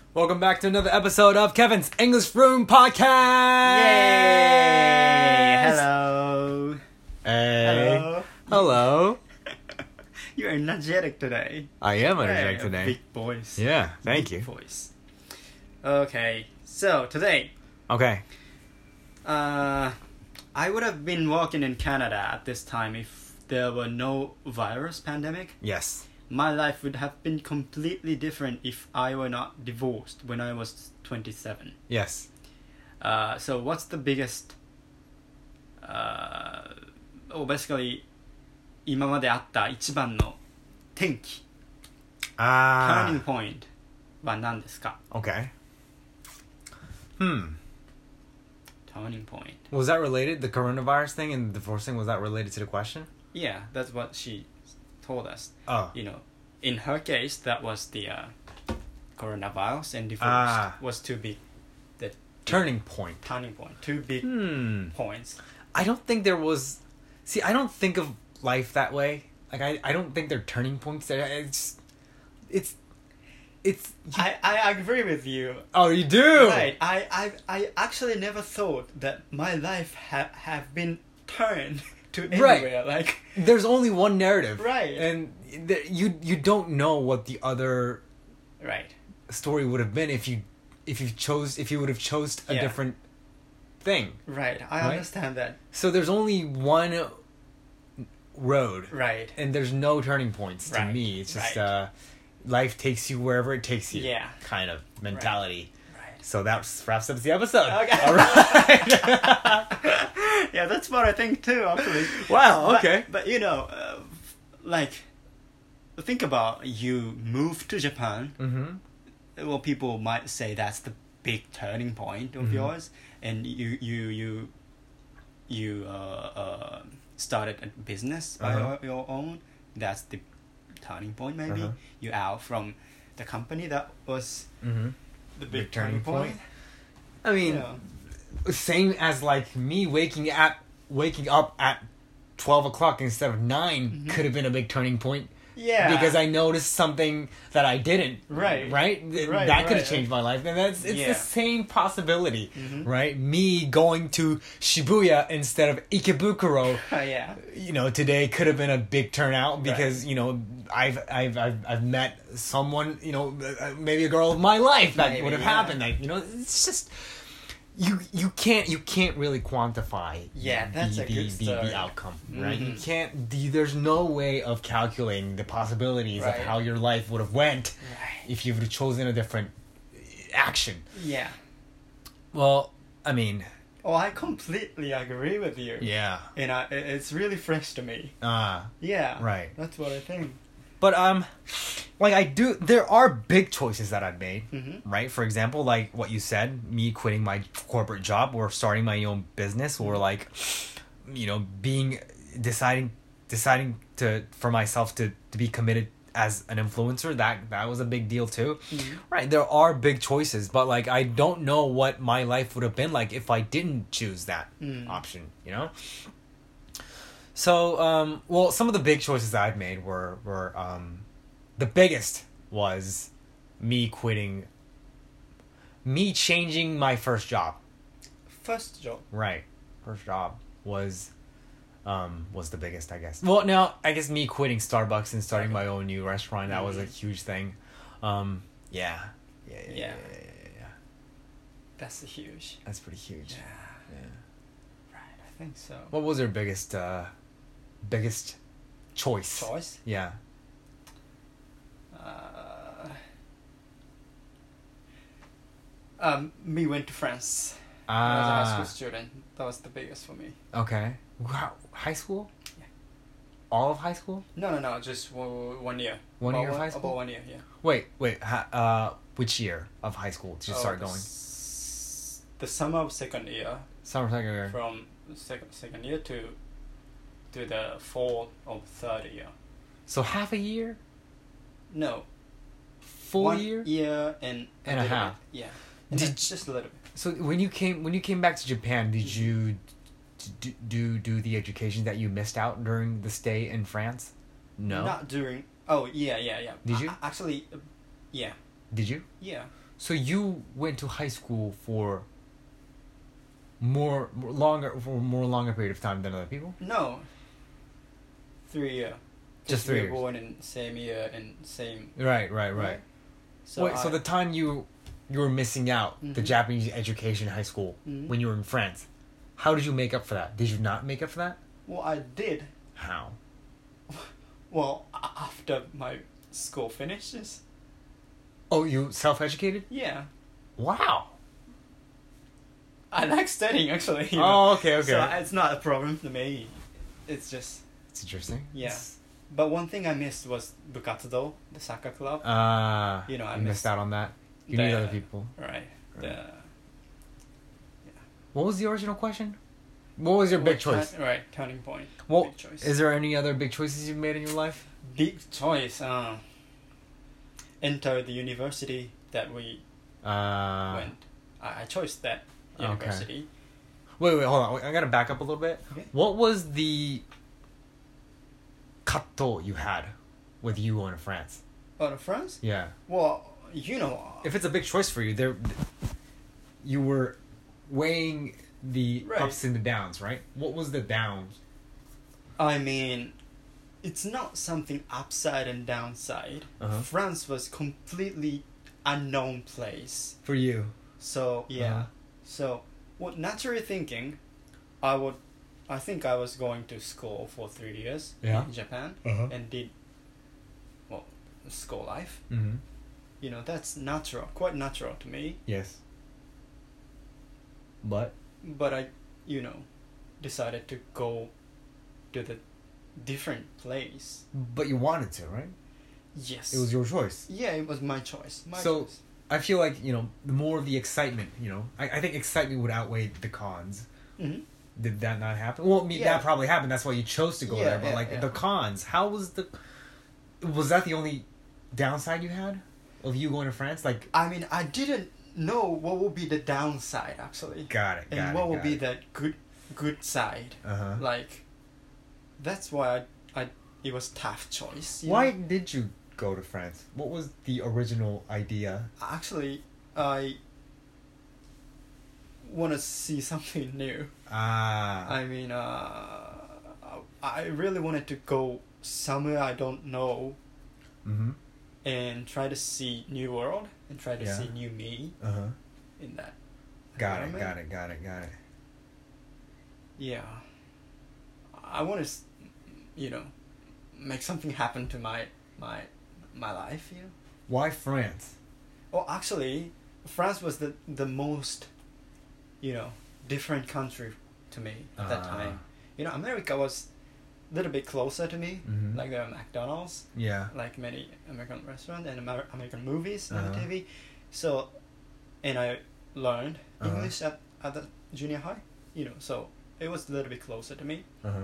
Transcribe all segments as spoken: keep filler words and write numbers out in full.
Welcome back to another episode of Kevin's English Room Podcast! Yay! Hello! Hey! Hello! Hello! You're energetic today. I am Yeah, energetic today. Big voice. Yeah, thank Big you. voice. Okay, so today, Okay. uh, I would have been working in Canada at this time if there were no virus pandemic. Yes. My life would have been completely different if I were not divorced when I was twenty-seven. Yes. Uh, so what's the biggest, uh, oh, basically 今まであった一番の転機 Ah. turning point は何ですか Okay. Hmm. Turning point. Was that related? The coronavirus thing and the divorce thing, was that related to the question? Yeah, that's what she told us. Oh. You know, in her case, that was the uh, coronavirus, and divorce Ah. was too big. The Turning point. turning point. Two big Hmm. points. I don't think there was... See, I don't think of life that way. Like, I, I don't think they're turning points. It's... It's... It's... I, I agree with you. Oh, you do? Right. I, I, I actually never thought that my life ha- have been turned to anywhere. Right. Like, There's only one narrative. Right. And th- you you don't know what the other right. story would have been if you if you chose if you would have chose a Yeah. different thing. Right. I Right? understand that. So there's only one road. Right. And there's no turning points to Right. me. It's just Right. uh life takes you wherever it takes you. Yeah. Kind of mentality. Right. So that wraps up the episode. Okay. All right. Yeah, that's what I think too, actually. Wow, But- okay. But, you know, uh, like, think about you moved to Japan. Mhm. Well, people might say that's the big turning point of Mhm. yours, and you you you you uh, uh, started a business by Uh-huh. your, your own. That's the turning point. Maybe Uh-huh. you out from the company that was Mhm. the big, Big turning turning point. point. I mean, You know. same as like me waking at waking up at twelve o'clock instead of nine Mhm. could have been a big turning point Yeah, because I noticed something that I didn't. Right. right, Th- Right, that could right. have changed my life, and that's it's Yeah. the same possibility, Mhm. right? Me going to Shibuya instead of Ikebukuro, Uh, yeah. you know, today could have been a big turnout because you know I've I've I've I've met someone, you know, uh, maybe a girl of my life that Maybe, would have yeah. happened. Like, you know, it's just you you can't you can't really quantify Yeah, that's the, a the, good the, story. the outcome, right? You Mhm. can't. The, there's no way of calculating the possibilities Right. of how your life would have went Right. if you would have chosen a different action. Yeah. Well, I mean, Oh, I completely agree with you. yeah, And I, it- it's really fresh to me. uh, Yeah. right. That's what I think. But um, like I do, there are big choices that I've made. Mm-hmm. Right? For example, like what you said, me quitting my corporate job or starting my own business or like, you know, being, deciding, deciding to, for myself to, to be committed as an influencer, that, that was a big deal too. Mhm. Right. There are big choices, but like, I don't know what my life would have been like if I didn't choose that Mm. option, you know? So, um, well, some of the big choices that I've made were, were, um, the biggest was me quitting, me changing my first job. First job. Right. First job was, um, was the biggest, I guess. Well, now, I guess me quitting Starbucks and starting my own new restaurant, that was a huge thing. Um, yeah. Yeah, yeah, yeah, Yeah. yeah, yeah, yeah. That's huge. That's pretty huge. Yeah. Yeah. Right. I think so. What was your biggest, uh, biggest choice? Choice? Yeah. Uh, um, me went to France. As a high Ah, school student. That was the biggest for me. okay. Wow. High school? Yeah. All of high school? No, no, no. Just one, one year. One About year of high school? About one year, yeah. Wait, wait. Ha, uh, which year of high school did you Oh, start the going? s- The summer of second year. Summer, second year. From second second year to to the fall of third year. So half a year? No. Full one year? year and And a little half. bit, yeah. And Did then you- just a little bit. So when you came when you came back to Japan, did you do do, do the education that you missed out during the stay in France? No. Not during. Oh yeah, yeah, yeah. Did you? A- actually, uh, yeah, Did you? yeah. So you went to high school for more, more longer for a more longer period of time than other people? No. Three year. Just we three were years. born in same year and same. Right, right, right. So Wait, so I- the time you you were missing out the Mhm. Japanese education in high school Mhm. when you were in France, how did you make up for that? Did you not make up for that? well, I did. How? Well, a- after my school finishes. Oh, you self-educated? Yeah. Wow. I like studying actually. you know. Oh, okay, okay. So it's not a problem to me. It's just. It's interesting. Yeah. It's- But one thing I missed was Bukatsudo, the soccer club. Ah, You know, I you missed missed out on that. You the- need other people. Right. The, What was the original question? What was your big what choice? turn- right. Turning point. Well, big choice. is there any other big choices you've made in your life? Big choice. Uh, enter the university that we Uh, went. I, I chose that Okay. university. Wait, wait, hold on. I gotta back up a little bit. Okay. What was the kato you had with you going to France? Oh, to France? Yeah. Well, you know. If it's a big choice for you, there, you were weighing the Right. ups and the downs, right? What was the downs? I mean, it's not something upside and downside. Uh-huh. France was completely unknown place. For you. So yeah. Uh-huh. So, what naturally thinking, I would, I think I was going to school for three years Yeah. in Japan Uh-huh. and did, well, school life. Mm-hmm. You know, that's natural, quite natural to me. Yes. But? But I, you know, decided to go to the different place. But you wanted to, right? Yes. It was your choice. Yeah, it was my choice. My So- choice. I feel like, you know, the more of the excitement, you know, I, I think excitement would outweigh the cons. Mhm. Did that not happen? Well, I mean, Yeah. that probably happened. That's why you chose to go Yeah, there. But, yeah, like, yeah. the cons, how was the... Was that the only downside you had of you going to France? Like, I mean, I didn't know what would be the downside actually, got it, got and it, what would got be it. the good, good side. Uh-huh. Like, that's why I, I, it was tough choice. you Why know? did you go to France? What was the original idea? Actually, I want to see something new. Ah. I mean, uh, I really wanted to go somewhere I don't know Mm-hmm. and try to see new world and try to Yeah. see new me Uh-huh. in that. Got it, environment. got it, got it, got it. Yeah. I want to, you know, make something happen to my my my life. You know. Why France? Oh, actually, France was the the most, you know, different country to me at that Ah. time. You know, America was a little bit closer to me. Mhm. Like there are McDonald's, Yeah. like many American restaurants and Amer- American movies on Uh-huh. the T V. So, and I learned Uh-huh. English at at the junior high. You know, so it was a little bit closer to me. Uh-huh.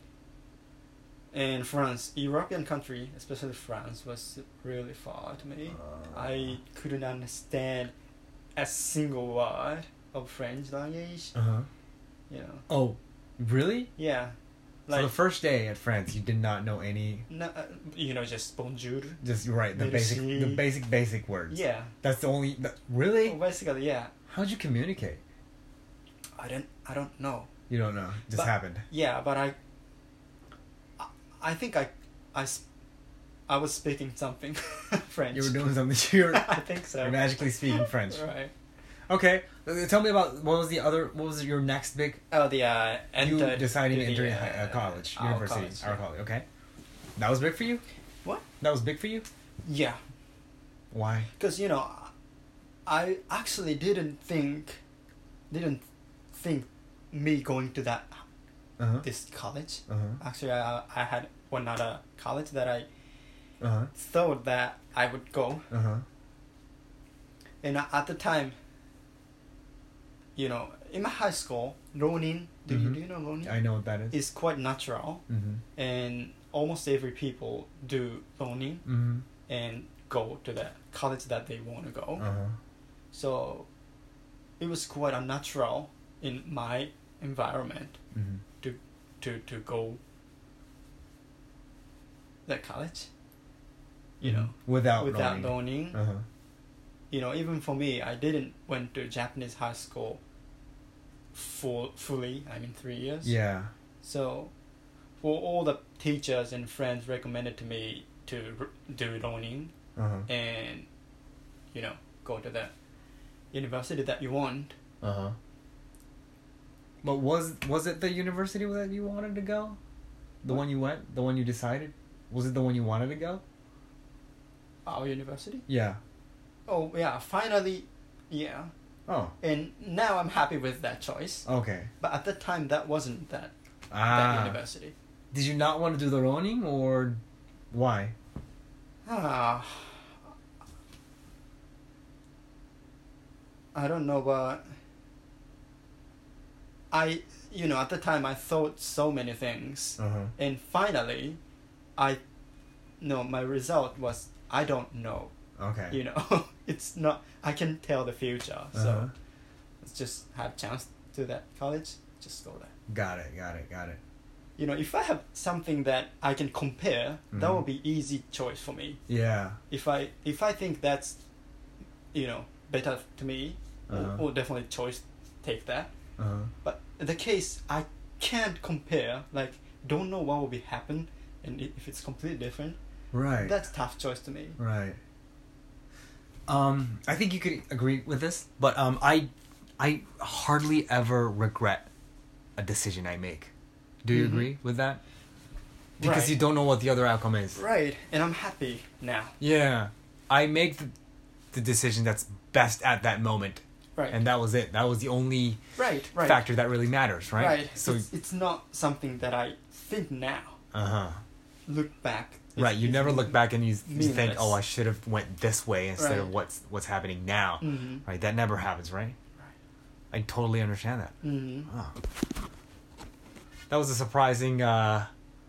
And France, European country, especially France, was really far to me. Uh. I couldn't understand a single word of French language. Uh-huh. You know, Oh, really? yeah, So the first day at France, you did not know any, no, uh, you know, just bonjour. just right, the Merci. basic, the basic, basic words. Yeah, That's the only. The, really? well, basically, yeah. How'd you communicate? I don't, I don't know. You don't know. It just But- happened. Yeah, but I, I, I think I, I, s- I was speaking something French. You were doing something. You were, I think so. you're magically speaking French. Right. Okay. Uh, Tell me about what was the other. What was your next big? Oh, the uh, You entered deciding to the, enter uh, uh, college, our university, college, our yeah. college. Okay. That was big for you. What? That was big for you. Yeah. Why? Because you know, I actually didn't think, didn't think me going to that Uh huh. this college. Uh huh. Actually, I I had one other college that I Uh huh. thought that I would go, Uh huh. and at the time, you know, in my high school, Ronin, do you Mhm. do you know Ronin? I know what that is. Is quite natural, Mm-hmm. and almost every people do Ronin Mm-hmm. and go to the college that they want to go. Uh huh. So it was quite unnatural in my environment Mm-hmm. to to go that college. You know, Without without knowing. learning. Uh huh. you know, even for me, I didn't went to Japanese high school full fully. I mean, three years. Yeah. So, for all the teachers and friends recommended to me to r- do Ronin Uh-huh. and, you know, go to the university that you want. Uh-huh. But was was it the university that you wanted to go? The What? one you went? The one you decided? Was it the one you wanted to go? Our university? Yeah. Oh, yeah, finally, yeah. Oh. And now I'm happy with that choice. Okay. But at the time, that wasn't that, that Ah. university. Did you not want to do the Ronin or why? Ah. I don't know, but I, you know, at the time I thought so many things. Uh-huh. And finally, I, no, my result was, I don't know. Okay. You know, it's not, I can tell the future. So, Uh-huh. let's just have chance to that college, just go there. Got it, got it, got it. You know, if I have something that I can compare, that Mhm. will be easy choice for me. Yeah. If I if I think that's, you know, better to me, Uh-huh. or, or definitely choice take that. Uh-huh. But in the case I can't compare, like don't know what will be happen, and i- if it's completely different, Right. that's tough choice to me. Right. Um, I think you could agree with this, but um, I, I hardly ever regret a decision I make. Do you Mhm. agree with that? Because Right. you don't know what the other outcome is. Right, and I'm happy now. Yeah, I make the, the decision that's best at that moment, Right, and that was it. That was the only right, right. factor that really matters, right? Right. So, it's, it's not something that I think now. uh huh. Look back. it's- Right. You it's never look back and you, you think, meaningless. "Oh, I should have went this way instead of Right. what's what's happening now." Mhm. Right. That never happens, right? Right. I totally understand that. Mhm. Oh. That was a surprising uh,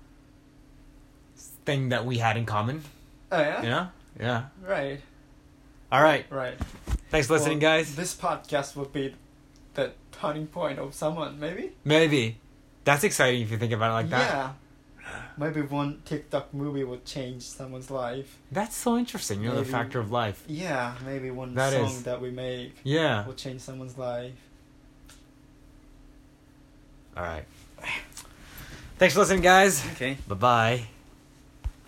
thing that we had in common. Oh yeah. Yeah? Yeah. Right. All right. Right. Thanks for listening, Well, guys. This podcast would be the turning point of someone, maybe? Maybe. That's exciting if you think about it like that. Yeah. Maybe one TikTok movie would change someone's life. That's so interesting. You know, the Maybe- factor of life. Yeah, maybe one That song is. that we make Yeah. will change someone's life. All right. Thanks for listening, guys. Okay. Bye-bye.